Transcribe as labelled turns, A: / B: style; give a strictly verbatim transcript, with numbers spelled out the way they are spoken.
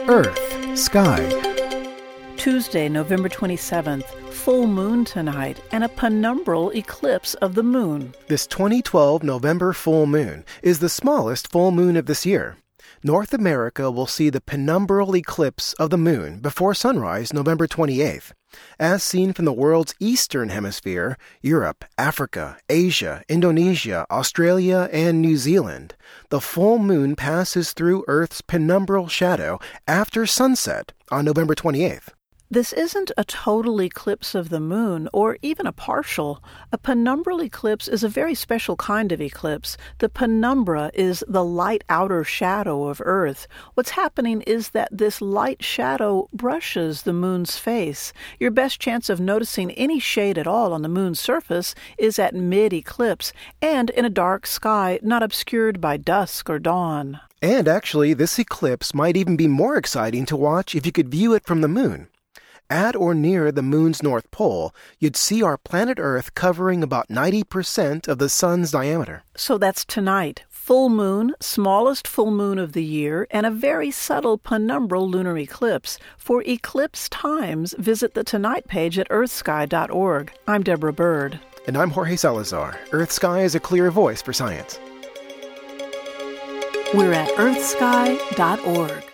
A: Earth, Sky.
B: Tuesday, November twenty-seventh, full moon tonight and a penumbral eclipse of the moon.
A: This twenty twelve November full moon is the smallest full moon of this year. North America will see the penumbral eclipse of the moon before sunrise November twenty-eighth. As seen from the world's eastern hemisphere, Europe, Africa, Asia, Indonesia, Australia, and New Zealand, the full moon passes through Earth's penumbral shadow after sunset on November twenty-eighth.
B: This isn't a total eclipse of the moon, or even a partial. A penumbral eclipse is a very special kind of eclipse. The penumbra is the light outer shadow of Earth. What's happening is that this light shadow brushes the moon's face. Your best chance of noticing any shade at all on the moon's surface is at mid-eclipse, and in a dark sky not obscured by dusk or dawn.
A: And actually, this eclipse might even be more exciting to watch if you could view it from the moon. At or near the moon's north pole, you'd see our planet Earth covering about ninety percent of the sun's diameter.
B: So that's tonight. Full moon, smallest full moon of the year, and a very subtle penumbral lunar eclipse. For eclipse times, visit the Tonight page at earth sky dot org. I'm Deborah Bird.
A: And I'm Jorge Salazar. Earth Sky is a clear voice for science.
B: We're at earth sky dot org.